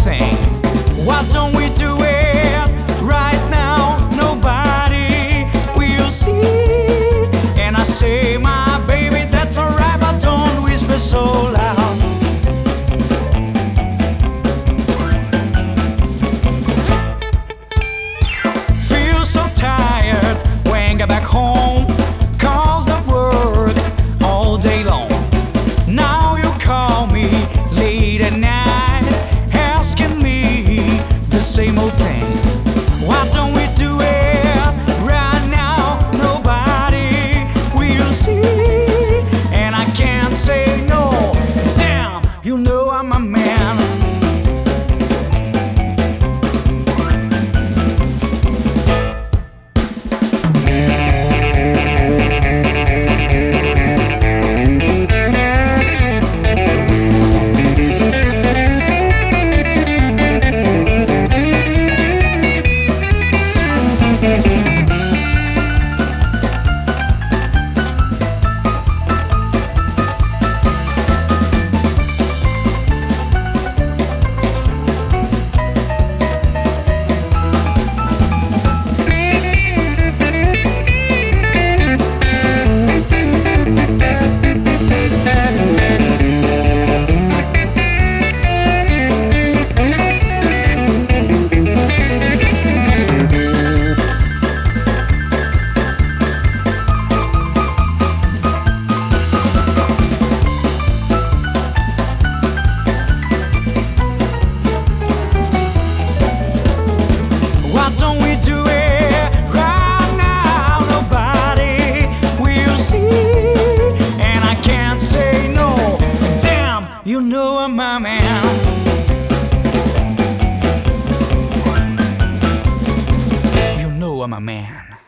thing. Why don't we do it right now? Nobody will see. And I say, my baby, that's alright, but don't whisper so loud. Feel so tired when I get back home, 'cause I've worked all day long. Now you call me late at night, asking me the same old thing. Why don't we do it right now? Nobody will see. And I can't say no. Damn, you know I'm a man. Why don't we do it right now? Nobody will see. And I can't say no. Damn, you know I'm a man. You know I'm a man.